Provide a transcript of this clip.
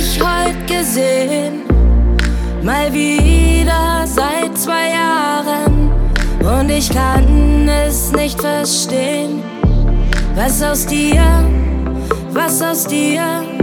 dich heut gesehen, mal wieder seit 2 Jahren, und ich kann es nicht verstehen. Was aus dir